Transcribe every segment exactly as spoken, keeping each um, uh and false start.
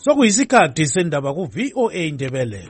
Sokuyisikhathi sendaba ku V O A Ndebele.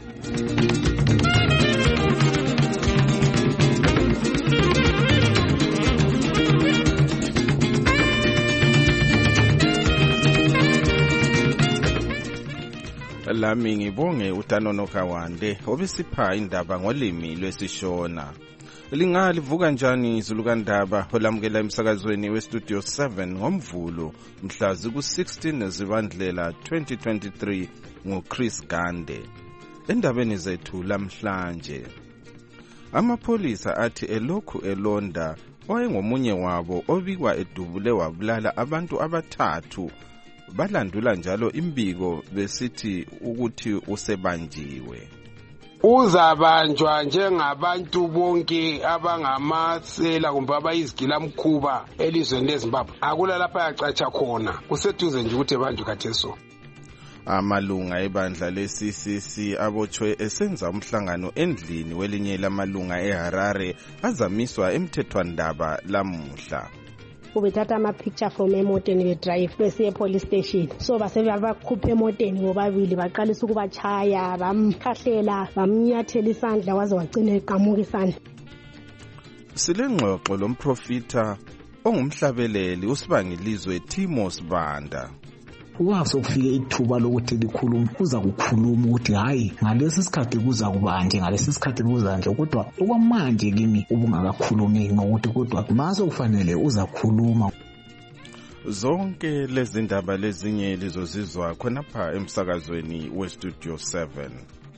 Lami ngibonge uTanono Kawande obisipha indaba ngolimi lwesishona. Lingalivuka njani izulu kandaba olamukela emsakazweni westudio seven ngomvulo mhla ziku sixteen zibandlela twenty twenty-three nguChris Gande. Endabeni zethu lamhlanje, amapholisa athi elokhu elonda oyengomunye wabo obikwa edubule wabulala abantu abathathu balandula njalo imbiko besithi ukuthi usebanjiwe. Uzabanjwa njengabantu bonke abangamasela kumbe abayizigilamkhuba elizweni leZimbabwe. Akula lapha yacatsha khona, kuseduze nje ukuthi banjwe khatheso. Amalunga ebandla le-C C C abotshwe esenza umhlangano endlini welinye lamalunga eHarare azamiswa emthethwandaba lamuhla. Ubethatha ama-picture from emoteni be-drive besiye police station. So basebakhupha emoteni bobabili baqalisa ukubachaya, bamkhahlela, bamnyathela isandla waze wagcina eqamuka isandla. Silengxoxo lomprofita ongumhlabeleli uSibangilizwe Timo Sibanda. Uma sokufike ithuba lokuthi likhuluma uza kukhuluma ukuthi hayi ngalesi sikhathi kuza kubanje ngalesi sikhathi kuza nje, kodwa okwamanje kimi ubungakakhulumi ngokuthi kodwa mase kufanele uza kukhuluma. Zonke lezi ndaba lezinye lizozizwa khonapha emsakazweni westudio seven.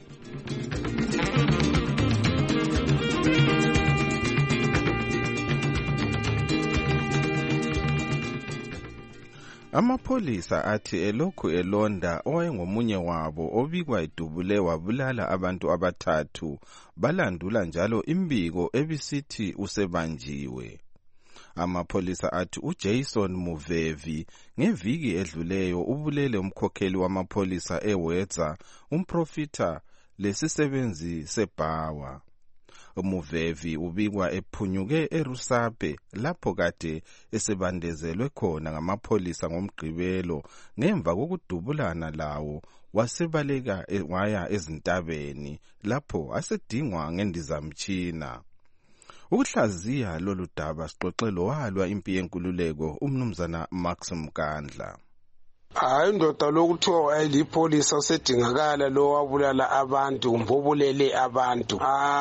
Amapholisa athi elokhu elonda oyengomunye wabo obikwa edubule wabulala abantu abathathu balandula njalo imbiko ebisithi usebanjiwe. Amapholisa athi uJason Muvevi ngeviki edluleyo ubulele umkhokheli wamapholisa eWedza umprofita lesisebenzi seBhawa. Umuvevi ubikwa ephunyuke eRusape lapho kade esebandezelwe khona ngamapholisa ngomgqibelo ngemva kokudubulana lawo wasebaleka waya ezintabeni lapho asedingwa ngendizamtshina. Ukuhlaziya lolu daba sixoxelo walwa impi yenkululeko umnumzana Max Mkandla. Hayi ndoda lokuthiwa ayilipholisa usedingakala lo wabulala abantu umbobulele abantu.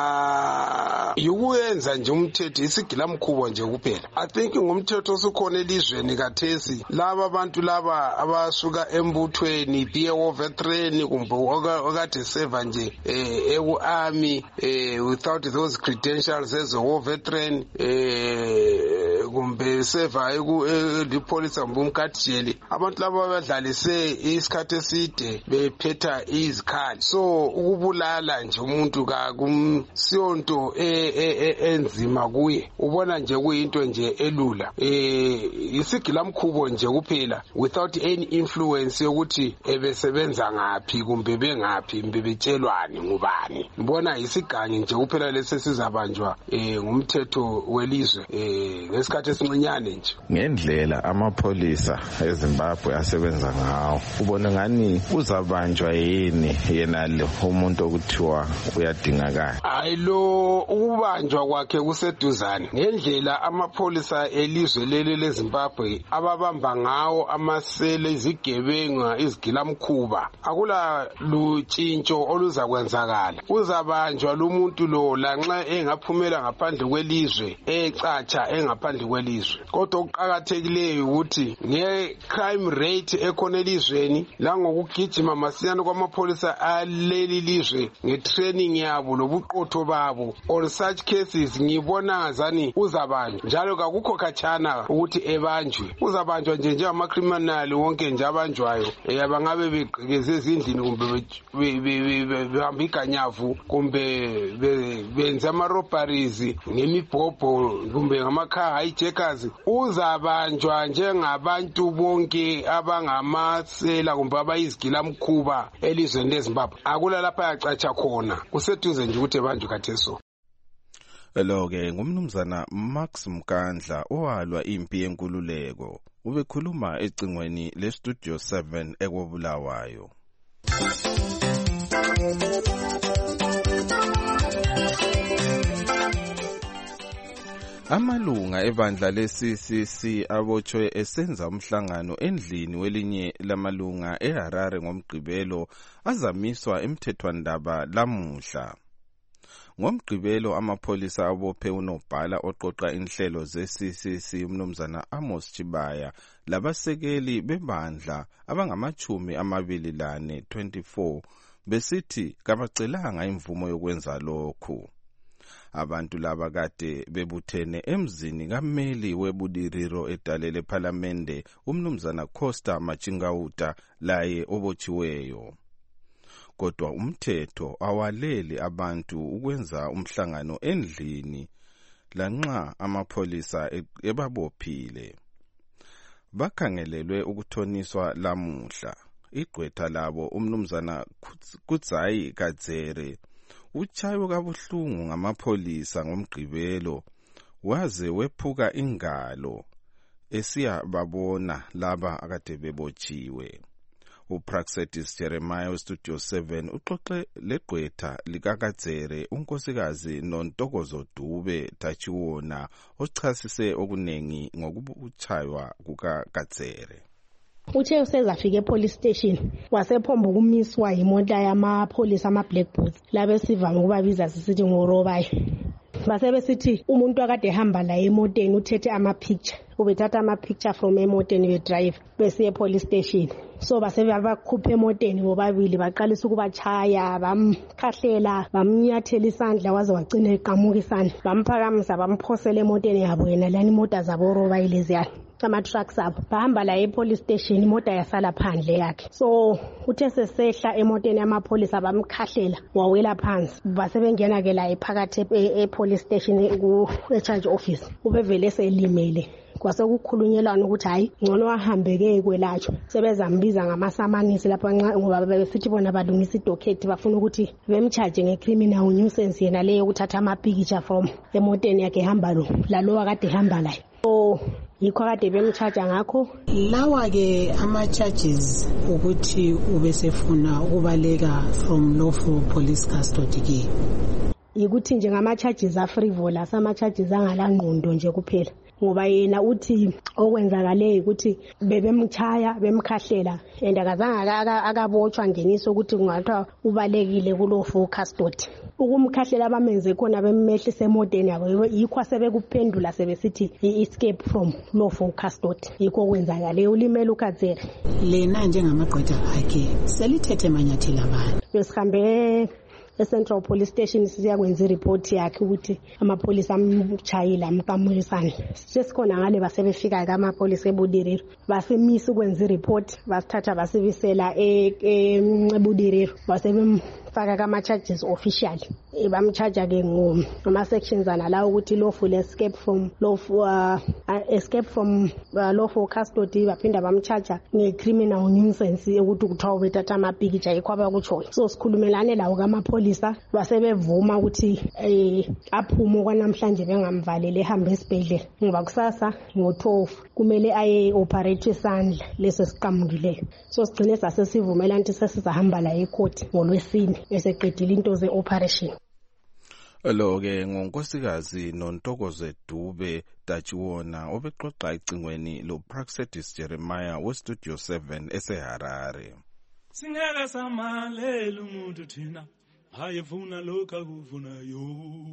Ah yukuyenza nje umthetho isigilamkhubo nje kuphela. I think ngumthetho osukhona elizweni kathesi laba abantu laba abasuka embuthweni be war veteran kumbe okade serve nje eh eku army eh without those credentials as a war veteran eh kumbe serve eku lipolisa mbumkhathijeli abantu laba badlalise isikhathi eside bephetha izikhali. So ukubulala nje umuntu kakumsiyonto enzima kuye, ubona nje kuyinto nje elula. Eh isigilamkhubo nje kuphela without any influence yokuthi ebesebenza ngapi kumbe bengaphi mbe betshelwani ngubani. Ngibona isigangi nje kuphela lesi sizabanjwa eh ngumthetho welizwe eh ngesikhathi esincinyane nje. Ngendlela amapholisa eZimbabwe asebenza ngawo ubona ngani uzabanjwa yini yena lo umuntu okuthiwa uyadingakala? Hayi lo ukubanjwa kwakhe kuseduzane ngendlela amapholisa elizwe leli leZimbabwe ababamba ngawo amasele izigebenga izigilamkhuba. Akula lutshintsho oluzakwenzakala. Uzabanjwa lo muntu lo lanxa engaphumela ngaphandle kwelizwe ecatsha engaphandle kwelizwe. Kodwa okuqhakathekileyo ukuthi nge crime rate ekhona elizweni la ngokugijima masinyane kwamapholisa aleli lizwe ngetraining yabo lobuqotho babo on such cases ngibona ngazani uzabanjwa njalo kakukho khatshana ukuthi ebanjwe. Uzabanjwa nje njengama criminal wonke nje abanjwayo abangabe begqekeze ezindlini kumbe behamba iganyavu kumbe benza ama robberies ngemibhobho kumbe ngamakha hijackers. Uzabanjwa njengabantu bonke abangamasela kumbe abayizigilamkhuba elizweni leZimbabwe. Akula lapha yacatsha khona, kuseduze nje ukuthi banjwe khatheso. Lo-ke ngumnumzana Max Mkandla owalwa impi yenkululeko. Ubekhuluma ecingweni lestudio seven ekobulawayo. Amalunga ebandla le-C C C abotshwe esenza umhlangano endlini welinye lamalunga eHarare ngomgqibelo azamiswa emthethwandaba lamuhla. Ngomgqibelo amapholisa abophe unobhala oqoqa inhlelo ze-C C C umnumzana Amos Chibaya labasekeli bebandla abangamachumi amabili lane twenty-four besithi kabacelanga imvumo yokwenza lokhu. Abantu laba kade bebuthene emzini kammeli webudiriro edale lephalamende umnumzana Costa Machingauta laye obotshiweyo. Kodwa umthetho awaleli abantu ukwenza umhlangano endlini lanxa amapholisa ebabophile. Bakhangelelwe ukuthoniswa lamuhla. Igqwetha labo umnumzana Kutsayi Kadzere uchayo kabuhlungu ngamapholisa ngomgqibelo waze wephuka ingalo esiya babona laba akade bebotshiwe. uPraxedis Jeremiah weStudio seven uxoxe legqwetha likakadzere unkosikazi noNtokozo Dube Tachiwona ochasise okunengi ngokubuchaywa kukakadzere. Uthe usezafika epolice station wasephomba ukumiswa imota yamapholisa ama-black boots labe sivama ukubabiza sisithi ngorobayi. Base besithi umuntu akade ehamba la emoteni uthethe ama-picture ubethatha ama-picture from emoteni bedrive besiye epolice station. So base bakhupha emoteni bobabili baqalisa ukubachaya bamkhahlela bamnyathela isandla waze wagcina eqamuka isandla bamphakamisa bamphosela emoteni yabo yena lani imota zabo robayi leziyana. Ama-trucks abo bahamba la epolice station imota yasala phandle yakhe. So uthe sesehla emoteni yamapholisa bamkhahlela wawela phansi base bengena ke la ephakathi epolice station ku-charge office ubevele selimele. Kwase kukhulunyelwana ukuthi hayi ngcono ahambeke kwelatshwa sebezambiza ngamasamanisi lapha ngoba besithi bona balungisa idocket bafuna ukuthi bemcharge ngecriminal nuisance yena leyo ukuthatha ama-picture from emoteni yakhe ehamba lo lalo akade ehamba la. So yikho kade bemcharge ngakho lawa ke ama charges ukuthi ubesefuna ukubaleka from lawful police custody ke yikuthi nje ngama charges a frivolous ama charges angalangqondo nje kuphela ngoba yena uthi okwenzakale ukuthi bebemchaya bemkhahlela and akazange akabotshwa ngeniso ukuthi kungathiwa ubalekile kulo full custody. Ukumkhahlela bamenze khona bemmehlisa emoteni yabo yikho asebekuphendula sebesithi escape from lawful custody yikho kwenzakale ulimele uKadzere. Lena njengamagqwetha akhe selithethe manyathela abantu besihambe eCentral Police Station siyakwenza ireport yakhe ukuthi amapholisa amchayile amqamulisana. Sesikhona ngale basebefika ke amapholisa ebudiriro basemisa ukwenza ireport basithatha basibisela ebudiriro basebemfaka kama charges officially bamcharge ke ngoma sections ana la ukuthi lawful escape from lawful uh, escape from uh, lawful custody baphinda bamcharge ngecriminal nuisance ukuthi kuthiwa bethatha amapicture yikho abakutsho. So sikhulumelane lawo kamapholisa basebevuma ukuthi eh aphume kwanamhlanje bengamvalele ehambe esibhedlela ngoba kusasa ngo-twelve kumele aye operate isandla leso siqamukileyo. So sigcine sasesivumela ukuthi sesizahamba la ecourt ngolwesine eseqedile into ze operation. Lo ke ngonkosikazi noNtokozo Dube Tachiwona obexoxa icingweni lo Praxedis Jeremiah weStudio seven eseHarare. Singeke samalela umuntu thina hayefuna lokho akufunayo.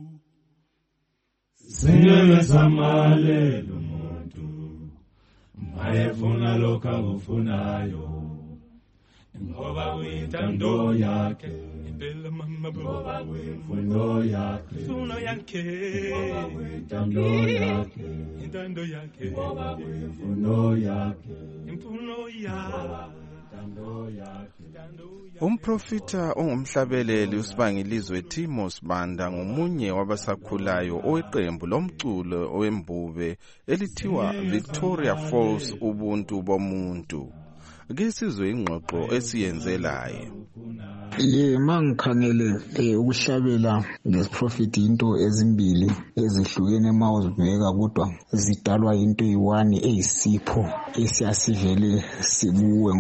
Singeke samalela umuntu hayefuna lokho akufunayo. Ngoba uyintando yakhe impela mama ngoba uyimfundo yakhe imfundo yakhe ngoba uyintando yakhe intando yakhe ngoba uyimfundo yakhe imfundo yakhe. Umprofita ongumhlabeleli uSibangilizwe Timos Banda ngomunye wabasakhulayo oweqembu lomculo owembube elithiwa Victoria Falls ubuntu bomuntu. Ke sizwe ingxoxo esiyenzelayo. Ye mangikhangele ukuhlabela ngeprofit into ezimbili ezihlukene mawuzibheka kodwa zidalwa into eyiwani eyisipho esiyasivele sibuwe ngoba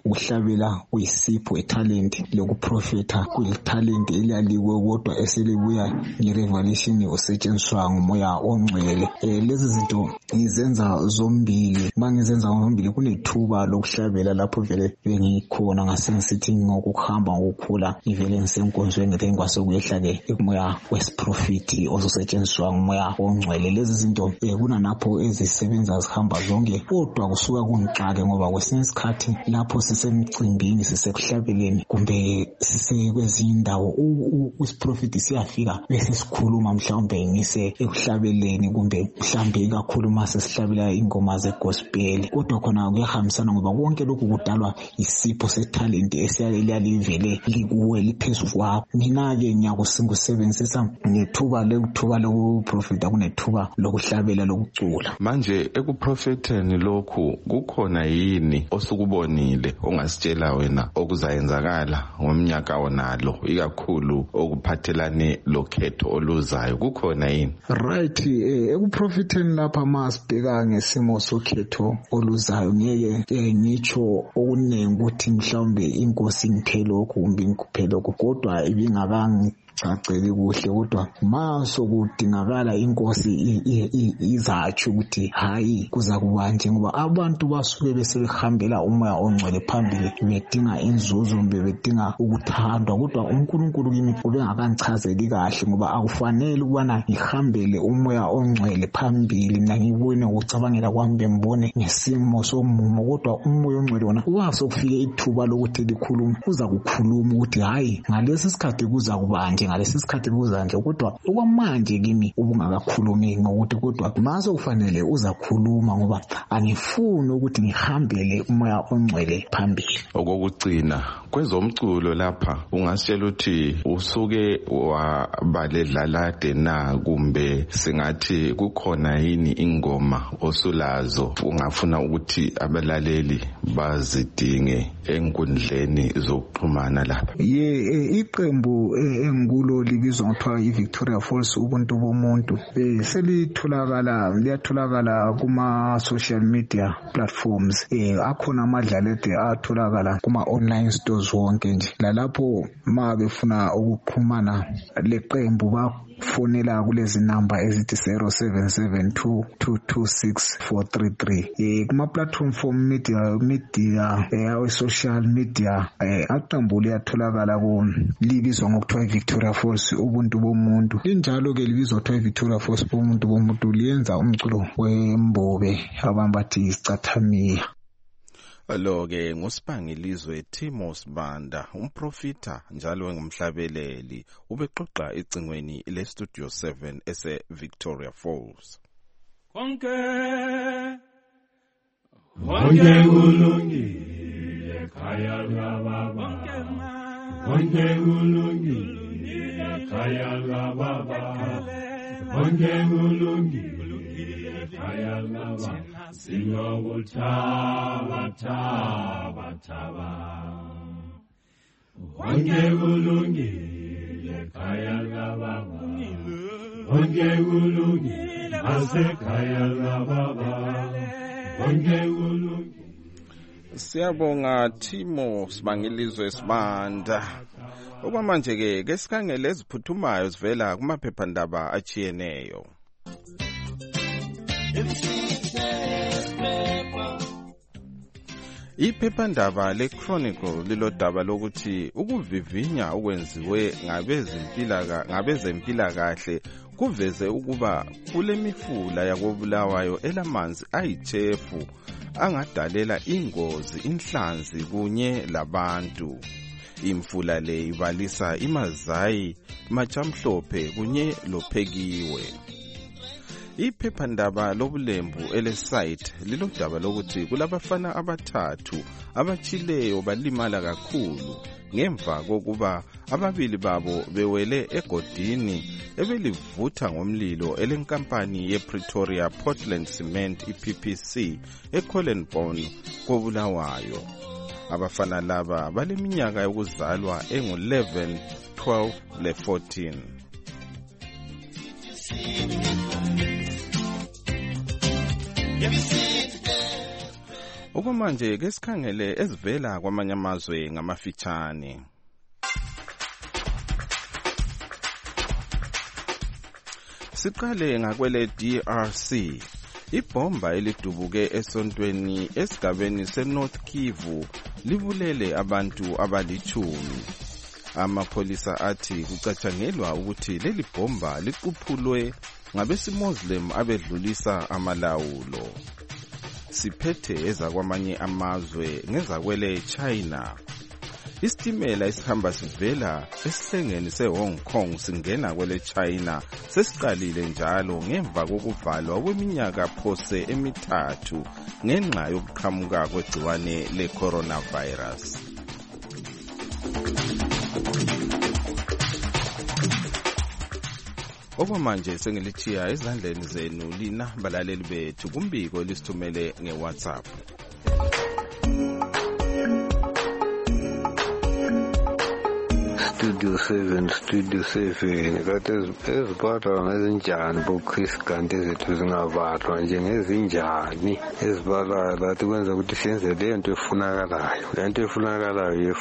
ukuhlabela kuyisipho italent lokuprofeta kuyitalent eliyaliwe kodwa eselibuya ngerevelation osetshenziswa ngumoya ongcwele. Eh, lezi zinto ngizenza zombili. Mangizenza zombili kunethuba lokuhlabela lapho vele bengikhona ngasengisithi ngokuhamba ngokukhula ngivele ngisenkonzweni ngeke kwasokuyehla ke umoya wesiprofiti ozosetshenziswa ngumoya ongcwele. Lezi zinto eh, kunanapho ezisebenza zihamba zonke kodwa kusuka kungixake ngoba kwesinye isikhathi lapho sisemcimbini sisekuhlabeleni kumbe sisekwezinye indawo isiprofiti siyafika bese sikhuluma mhlawumbe ngise ekuhlabeleni kumbe mhlawumbe kakhulu mase sihlabela ingoma zegospel kodwa khona kuyahambisana ngoba konke lokhu kudalwa isipho setalent esiyalivele likuwe liphezulu kwakho. Mina ke ngiyakusebenzisa nethuba lekuthuba lokuprofita kunethuba lokuhlabela lokucula. Manje ekuprofetheni lokhu kukhona yini osukubonile ongasitshela wena okuzayenzakala ngomnyaka onalo ikakhulu okuphathelane lokhetho oluzayo kukhona yini? Right, eh, ekuprofetheni lapha masibheka ngesimo sokhetho oluzayo ngeke eh, ngitsho okuningi ukuthi mhlawumbe inkosi ngiphelo kumbe ngikuphelo kodwa ibingabangi caceli kuhle kodwa maso kudingakala inkosi izatsho ukuthi hayi kuza kubanje ngoba abantu basuke besebehambela umoya ongcwele phambili bedinga inzuzo bedinga ukuthandwa kodwa uNkulunkulu kimi ubengakangichazeli kahle ngoba akufanele ukubana ngihambele umoya ongcwele phambili mina ngibone ukucabangela kwami bembone ngesimo somumo kodwa umoya ongcwele wona waso kufike ithuba lokuthi likhuluma uza kukhuluma ukuthi hayi ngalesi sikhathi kuza kubanje ngalesi sikhathi kuza nje kodwa okwamanje kimi ubungakakhulumi ngokuthi kodwa maso kufanele uzakhuluma ngoba angifuni ukuthi ngihambele umoya ongcwele phambili. Okokugcina kwezomculo lapha ungasitshela ukuthi usuke wabaledlalade na kumbe singathi kukhona yini ingoma osulazo ungafuna ukuthi abalaleli bazidinge enkundleni zokuxhumana lapha? Ye iqembu engikulo libizwa ngothiwa iVictoria Falls ubuntu bomuntu selitholakala liyatholakala kuma social media platforms eh akhona amadlalede atholakala kuma online stores wonke nje lalapho ma befuna ukuxhumana leqembu ba fonela kulezi number ezithi zero seven seven two two two six four three three eh kuma platform for media media eh social media eh aqembu liyatholakala ku libizwa ngokuthiwa Victoria Falls ubuntu bomuntu linjalo ke libizwa ngokuthiwa Victoria Falls ubuntu bomuntu liyenza umculo wembobe abambathi isicathamia. Lo ke ngusibangilizwe Timo Sibanda umprofita njalo engumhlabeleli ubexoxa ecingweni le Studio seven ese Victoria Falls. Konke konke kulungile khaya lababa konke kulungile khaya lababa konke kulungile khaya lababa Singobutaba taba taba Konke kulungile khaya lababa Konke kulungile asekhaya lababa Konke kulungile. Siyabonga Timo Sibangilizwe Sibanda. Okwamanje ke ke sikhangele eziphuthumayo sivela kumaphephandaba achiyeneyo. Iphephandaba leChronicle lilodaba lokuthi ukuvivinya okwenziwe ngabezempilakahle ngabezempilakahle kuveze ukuba kule mifula yakobulawayo elamanzi ayithefu angadalela ingozi inhlanzi kunye labantu. Imfula le ibalisa iMazayi, Machamhlophe kunye loPhekiwe. Iphephandaba lobulembu elesite lilodaba lokuthi kulabafana abathathu abachileyo balimala kakhulu ngemva kokuba ababili babo bewele egodini ebelivutha ngomlilo elenkampani yePretoria Portland Cement iP P C eCollenbone koBulawayo. Abafana laba baleminyaka yokuzalwa engu eleven, twelve le fourteen. Okwamanje ke sikhangele ezivela kwamanye amazwe ngamafitshane. Siqale ngakwele D R C. Ibhomba elidubuke esontweni esigabeni seNorth Kivu libulele abantu abalichumi. Amapholisa athi kucatshangelwa ukuthi leli bhomba liquphulwe ngabesimoslim abedlulisa amalawulo. Siphethe ezakwamanye amazwe ngezakwele China. Isitimela esihamba sivela esihlengeni seHong Kong singena kwele China sesiqalile njalo ngemva kokuvalwa kweminyaka phose emithathu ngenxa yokuqhamuka kwegciwane le-coronavirus. Okwamanje sengilithiya ezandleni zenu lina balaleli bethu kumbiko elisithumele ngeWhatsApp. Studio seven, Studio seven, kati ezibhalwa ngezinjani boKhris kanti ezethu zingabalwa njengezinjani ezibhalwayo lathi kwenza ukuthi siyenze leyo nto efunakalayo le nto efunakalayo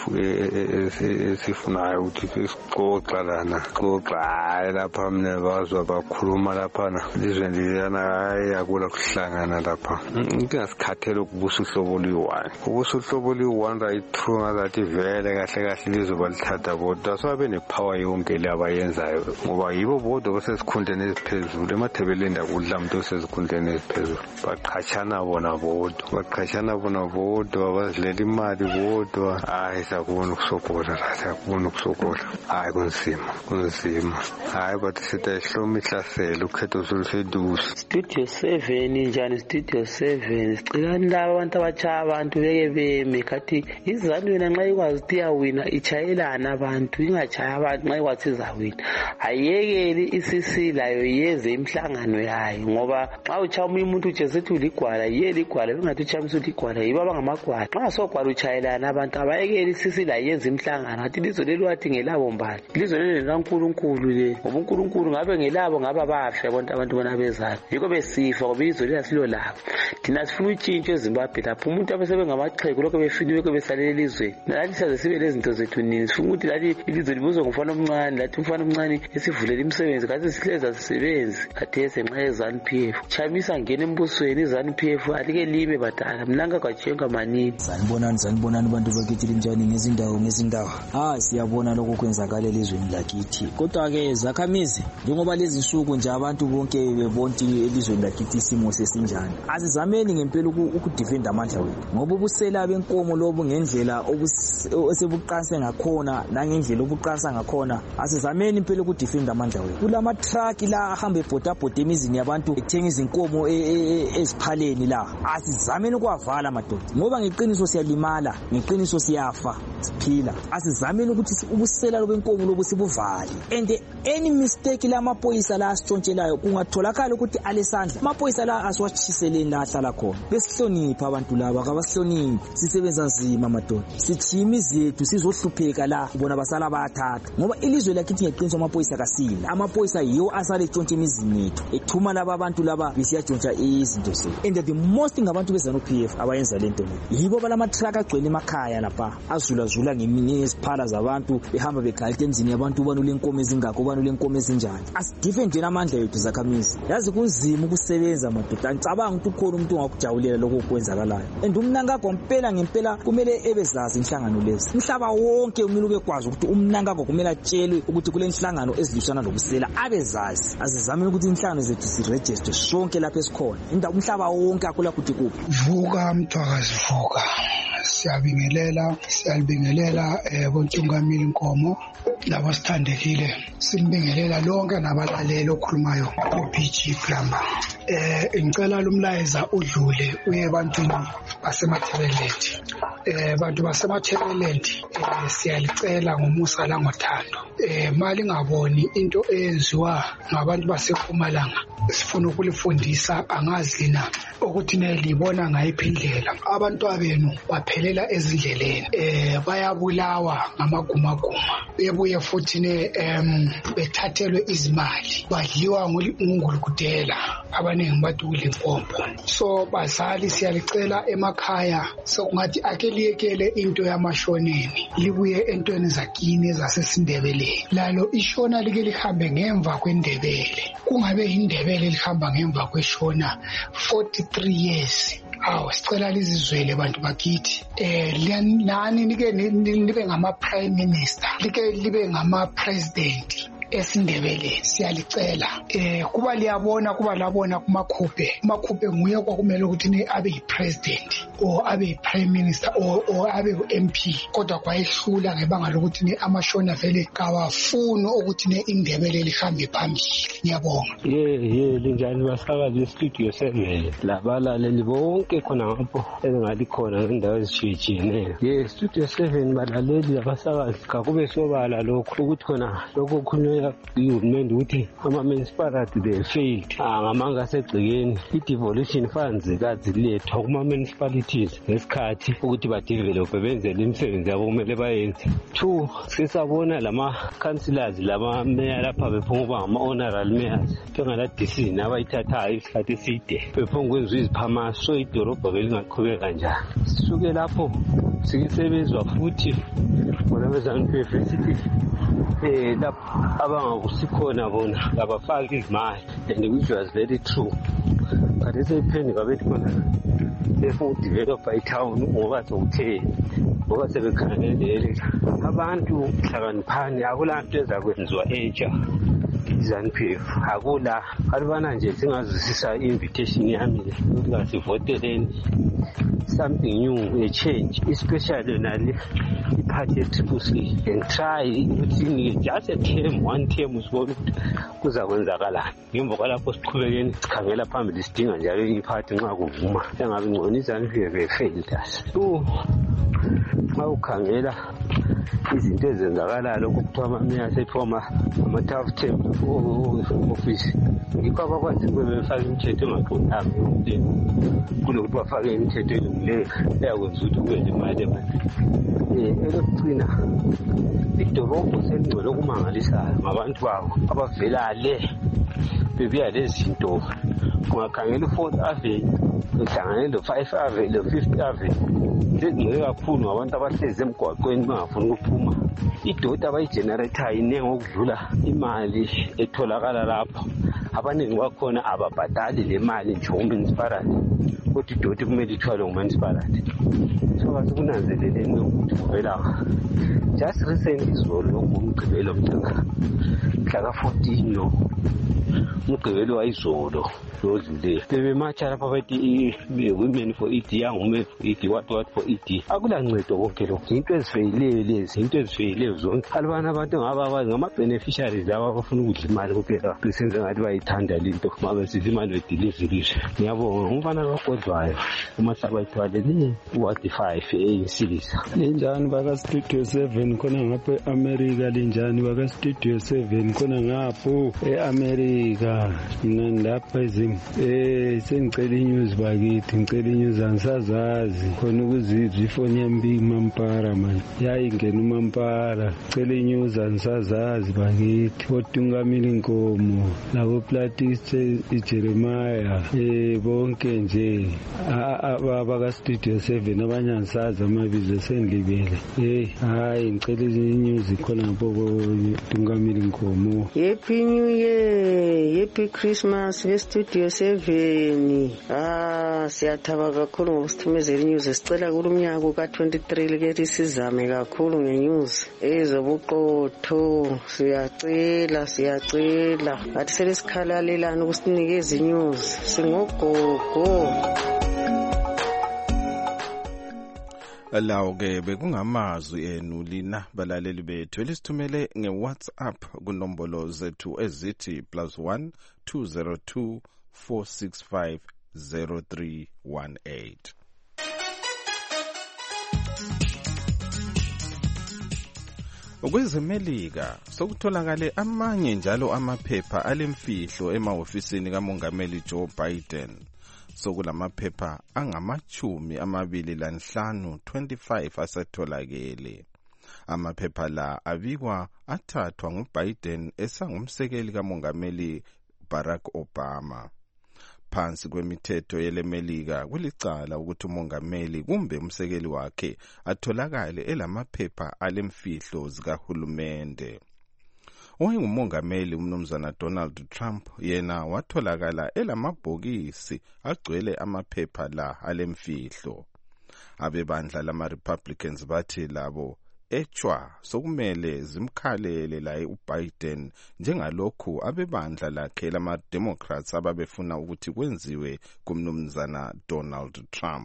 esifunayo ukuthi sixoxa lana xoxa hayi lapha mina bazwa bakhuluma laphana lizweni liyana hayi akula kuhlangana lapha inkinga sikhathele ukubusa uhlobo oluyi-one ubusa uhlobo oluyi-one right-true ngazathi vele kahle kahle lizoba lithatha bodwa asabe nepower yonke le abayenzayo ngoba yibo bodwa basesikhundleni eziphezulu emathebeleni akudla umuntu osesikhundleni eziphezulu baqhatshana bona bodwa baqhatshana bona bodwa bazilela imali bodwa hayi sakubona ukusokola la sakubona ukusokola hayi kunzima kunzima hayi bathi sitayihloma ihlasela ukhetho soluseduze. Studio seven njani Studio seven sicilani laba abantu abachaya abantu beke beme kathi izanu yena nxa ikwazi ukuthi iyawina ichayelana abantu ingachaya abantu nxa ikwazi izawina ayekeli isisi layo yeze imhlangano yayo ngoba nxa uchaya omunye umuntu ujesethi uligwala yeli igwala bengathi uchayisa uligwala yibo abangamagwala nxa sogwala uchayelana abantu abayekeli isisi layo yenze imhlangano athi lizo lelo wathi ngelabo mbali lizo lelo likaNkulunkulu le ngoba uNkulunkulu ngabe ngelabo ngaba bafe abantu abantu bona bezayo yiko besifa ngoba izo lelo silo labo thina sifuna utshintsho eZimbabwe lapho umuntu abesebe ngamaxhegu lokho befiniwe ko besalele elizweni lathi saze sibe lezinto zethu nini sifuna ukuthi lathi ilizwe libuzwe ngumfana omncane lathi umfana omncane esivulela imisebenzi kathi sihleza sisebenzi kathese nxa eZANU P F chamisa ngene embusweni iZANU P F alike libe badala mnanga kwajenga manini sanibonani sanibonani abantu bakithile njani ngezindawo ngezindawo ah siyabona lokho kwenzakala elizweni lakithi kodwa ke zakhamizi njengoba lezi nsuku nje abantu bonke bebonti elizweni lakithi isimo sesinjani azizameni ngempela ukudefend amandla wethu ngoba ubusela benkomo lobo ngendlela osebuqanse ngakhona nangendlela obuqansa ngakhona asizameni impela ukudefend amandla wethu kulama truck la ahamba ebhodabhoda emizini yabantu ethenga izinkomo eziphaleni la asizameni ukwavala madoda ngoba ngeqiniso siyalimala ngeqiniso siyafa siphila asizameni ukuthi ubusela lobo benkomo lobo sibuvale and any mistake la amaphoyisa la asitshontshelanayo kungatholakala ukuthi alesandla amaphoyisa la asiwachisele la ahlala khona besihlonipha abantu laba kabasihloniphi sisebenza nzima madoda sithi imizi yethu sizohlupheka la bona basala bayathatha ngoba ilizwe lakithi ngeqiniso amaphoyisa kasila amaphoyisa yiwo asale tshontshe emizini yethu ethuma laba abantu laba bisiyatshontsha izinto zethu and the most ngabantu beZANU P F abayenza lento yibo balama truck agcwele emakhaya lapha azula zula ngeminye esiphala zabantu behamba begalite emzini yabantu ubani lenkomo ezingakho ubani lenkomo ezinjani asidefend nje amandla yethu zakhamizi yazi kunzima ukusebenza madoda angicabanga ukuthi ukhona umuntu ongakujabulela lokho okwenzakalayo and umnankakho ngempela ngempela kumele ebezazi inhlangano lezi umhlaba wonke kumele ubekwazi ukuthi umnankakho kumele atshelwe ukuthi kule inhlangano ezilwisana nobusela abezazi azizameni ukuthi inhlangano zethu siregister sonke lapha esikhona indawo umhlaba wonke akula ukuthi kuphi vuka mthwakazi vuka siyabingelela siyalibingelela bontungameli Nkomo laba sithandekile simbingelela lonke nabalaleli okhulumayo ku-B G Plumber eh ngicela lumlayeza udlule uye ebantwini basemathebelendi eh bantu basemathebelendi siyalicela ngomusa la ngothando eh mali ngaboni into eyenziwa ngabantu baseMpumalanga sifuna ukulifundisa angazi lina ukuthi nelibona ngayiphi indlela abantu abenu baphelela ezindleleni eh bayabulawa ngamagumaguma bebuye futhi ne em bethathelwe izimali badliwa ngungulukudela abane abaningi bathi kudla inkombo. So bazali siyalicela emakhaya sokungathi ake liyekele into yamashoneni libuye entweni zakini ezasesindebeleni. Lalo ishona like lihambe ngemva kwendebele, kungabe indebele lihamba ngemva kweshona forty-three years. Awu sicela lizizwele bantu bakithi eh lani nike nibe ngama prime minister like libe ngama president esindebele siyalicela eh kuba liyabona kuba labona kumakhuphe makhuphe nguye kwakumele ukuthi ni abe yipresident or abe yiprime minister or or abe U-M P kodwa kwayehlula ngebanga lokuthi ni amashona vele kawafuni ukuthi ni indebele lihambe phambili. Ngiyabonga. ye ye linjani basakazi studio seven labalaleli bonke khona ngapho engathi khona indawo ezishiyene ye studio seven balaleli abasakazi kakube sobala lokho ukuthi khona lokho khona uhulumende ukuthi ama-municipality they failed ngamanga asegcikeni i-devolution funds kazilethwa kuma-municipalities ngesikhathi ukuthi badevelophe benzele imisebenzi yabo kumele bayenze. Two, sisabona lama-councillors lama-mayor lapha bephuma uba ngama-honorary mayors njengala-D C nabayithathayo isikhathi eside bephuma kwenziwa iziphamaso so idolobha belingaqhubeka njani. Sisuke lapho sikisebenzwa futhi bona bezantu befesithi eh lapho abangakusikhona bona abafaki izimali and which was very true. But esephendi babethi khona befuna ukudevelopa itown ngoba sokutheni ngoba sebekhangelele abantu hlakaniphani akulanto ezakwenziwa entsha ZANU-P F akula alibana nje singazwisisa invitation yami ukuthi kasivoteleni something new, a change, especially nali iphathi ye-Triple C and try ukuthi just a term one term usibona ukuthi kuza kwenzakalani ngemva kwalapho siqhubekeni sikhangela phambili sidinga njalo iphathi nxa kuvuma engabe ngcono izanuphi befailed us so xa ukhangela izinto ezenzakalayo lokhu kuthiwa amamiya asephoma ama-tough term office yikho abakwazi befaka imithetho engaqondanga kunokuthi bafake imithetho elungileyo eyakwenza ukuthi kube nemali ebantwini elokugcina idolobho selingcwele okumangalisayo ngabantu babo abavela le bebuya lezi zinto ungakhangela i-Fourth Avenue uhlangane lo-Five Avenue lo-Fifth Avenue sezingcwele kakhulu ngabantu abahlezi emgwaqweni bangafuni ukuphuma idoti abayigenerathayo inengi okudlula imali etholakala lapho abaningi bakhona ababhadali le mali nje umunicipality kodwa idoti kumele ithwalwe ngumunicipality so kasikunanzeleleni ukuthi kuvela just recent izolo ngomgqibelo mhlaka mhlaka fourteen no umgqibelo wayizolo lodlule bebematsha lapha bathi women for E D, young women for E D, what what for E D akulancedo konke lokho into ezifeyileyo lezi into ezifeyileyo zonke alibana abantu ngaba ngama-beneficiaries laba abafuna ukudla imali kuphela besenze ngathi bayithanda linto mabe sithi imali bedeliverishe. Ngiyabonga umfana kagodlwayo umahlaba ayithwalele uwadi five eyinsilisa. Linjani baka-Studio seven khona ngapho e-America, linjani baka-Studio seven khona ngapho e-America mina lapha ezim eh sengicela inews bakithi ngicela inews angisazazi khona ukuzizwa ifoni yami imampara man yayingena umampara ngicela inews angisazazi bakithi kodungamile inkomo labo platist iJeremiah eh bonke nje abaka-Studio seven abanye angisazi amabizo sendlibele eh hayi ngicela inews khona ngapho kodungamile inkomo. Happy New Year, Happy Christmas we-Studio seven. Ah, siyathaba kakhulu ngokusithumezela inews. Sicela kulumnyaka ka twenty-three likethi sizame kakhulu ngenews ezobuqotho. Siyacela siyacela athi selesikhalalelana ukusinikeza inews singogogo. Lawo ke bekungamazwi enu lina balaleli bethu elisithumele nge-WhatsApp kunombolo zethu ezithi plus one two zero two four six five zero three one eight. Okwezemelika sokutholakale amanye njalo amaphepha alemfihlo emahofisini kaMongameli Joe Biden. Sokulamaphepha angamachumi amabili lanhlanu twenty-five asetholakele. Amaphepha la abikwa athathwa nguBiden esangumsekeli kaMongameli Barack Obama. ngaphansi kwemithetho yelemelika kulicala ukuthi umongameli kumbe umsekeli wakhe atholakale elamaphepha alemfihlo zikahulumende. Owayengumongameli umnumzana Donald Trump yena watholakala elamabhokisi agcwele amaphepha la alemfihlo. Abebandla lama-Republicans bathi labo echwa sokumele zimkhalele la uBiden njengalokhu abebandla lakhe lama-Democrats ababefuna ukuthi kwenziwe kumnumzana Donald Trump.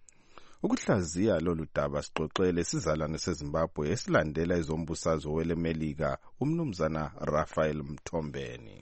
Ukuhlaziya lolu daba sixoxele sizalwane seZimbabwe esilandela izombusazwe welemelika umnumzana Raphael Mthombeni.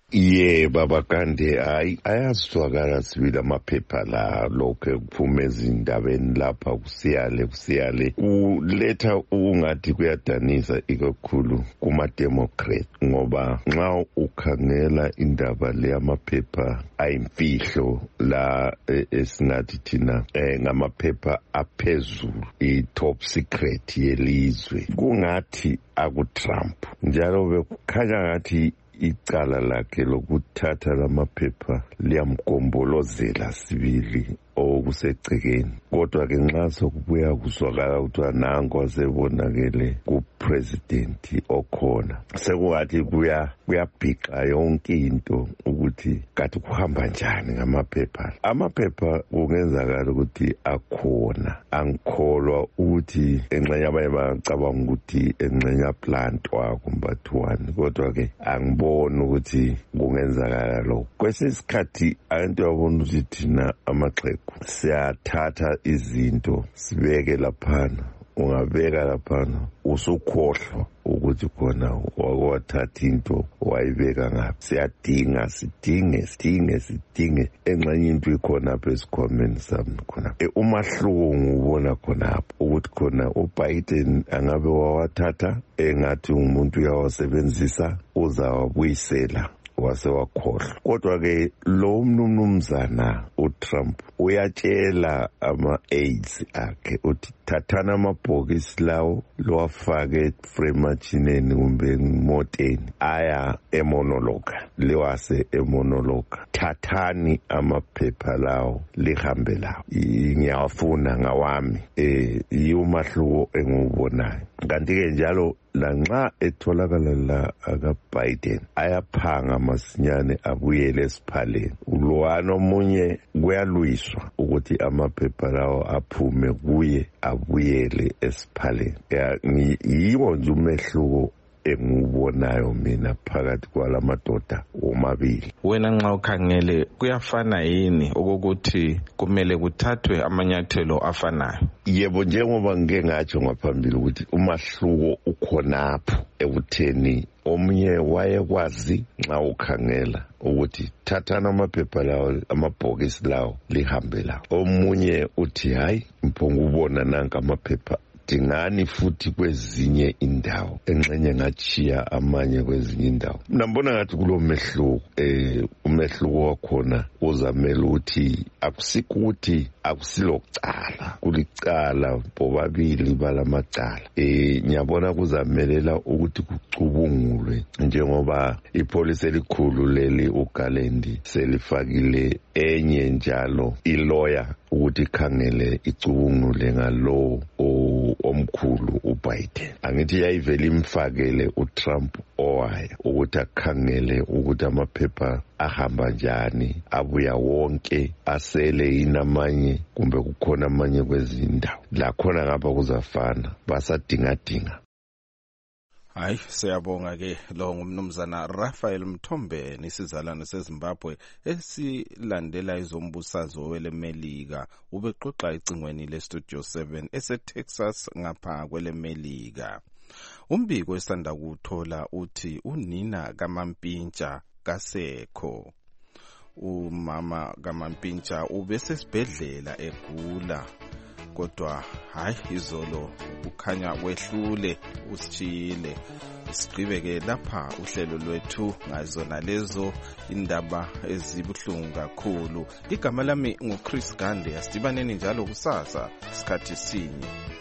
Ye baba Kande ay ayasizwakala sibili amaphepha la lokho kuphume ezindabeni lapha kusiyale kusiyale uletha ungathi kuyadanisa ikakhulu kuma Democrat ngoba nxa ukhangela indaba le amaphepha ayimfihlo la esingathi thina ngamaphepha aphezulu i top secret yelizwe kungathi aku Trump njalo bekukhanya ngathi icala lakhe lokuthatha lamaphepha liyamgombolozela sibili okusegcekeni kodwa ke nxa sokubuya kuzwakala ukuthi nango asebonakele kupresident okhona sekungathi kuya kuyabhiqa yonke into ukuthi kathi kuhamba njani ngamaphepha amaphepha kungenzakala ukuthi akhona angikholwa ukuthi engxenye abanye bacabanga ukuthi engxenye plantwa kumbathiwani kodwa ke angiboni ukuthi kungenzakala lokho kwesikhathi abantu babona ukuthi thina amaxhego siyathatha izinto sibeke laphana ungabeka laphana usukhohlwa ukuthi khona wakwathatha into wayibeka ngaphi siyadinga sidinge sidinge sidinge engxenye into ikhona apha esikhwameni sami khona umahluko ngubona khona ukuthi khona uBiden angabe wawathatha engathi umuntu uyawasebenzisa uzawabuyisela wase wakhohlwa kodwa ke lo mnumzana uTrump uyatshela ama-aides akhe uthi thathana amabhokisi lawo lowafake fremachineni kumbe moteni aya emonologa liwase emonologa thathani amaphepha lawo lihambe lawo ngiyafuna ngawami eh yumahluko engiwubonayo kanti ke njalo lanxa etholakala la akaBiden ayaphanga masinyane abuyele esiphaleni ulwana omunye kuyalwiswa ukuthi amaphepha lawo aphume kuye abuyele esiphaleni yiwo nje umehluko engiwubonayo mina phakathi kwalamadoda omabili. Wena nxa ukhangele kuyafana yini ukuthi kumele kuthathwe amanyathelo afanayo? Yebo, njengoba ngike ngatsho ngaphambili ukuthi umahluko ukhonapho ekutheni omunye wayekwazi nxa ukhangela ukuthi thathana amaphepha lawo amabhokisi lawo lihambe lawo omunye uthi hayi mphongo ubona nanka amaphepha dingani futhi kwezinye indawo engxenye ngatshiya amanye kwezinye indawo nambona ngathi kulomehluko eh umehluko wakhona uzamela ukuthi akusikuthi akusilocala kulicala bobabili balamacala eh nyabona kuzamelela ukuthi kucubungulwe njengoba ipolisi elikhulu leli uGalendi selifakile enye njalo ilawyer ukuthi khangele icubungule ngalo omkhulu uBiden angithi yayivela imfakele uTrump owaya ukuthi akhangele ukuthi amaphepha ahamba njani abuya wonke asele inamanye kumbe kukhona amanye kwezindawo la khona ngapha kuzafana basadinga dinga. Hayi siyabonga ke lo ngumnumzana Raphael Mthombeni isizalwane seZimbabwe esilandela izombusazo welemelika ubexoxa icingweni le Studio seven eseTexas ngapha kwelemelika. Umbiko esanda kuthola uthi unina kaMampintsha kasekho. Umama kaMampintsha ubesesibhedlela egula kodwa hayi izolo ukhanya kwehlule usithile. Siqhubeke lapha uhlelo lwethu ngazona lezo indaba ezibuhlungu kakhulu. Igama lami nguChris Gande, asidibaneni njalo kusasa isikhathi sinye.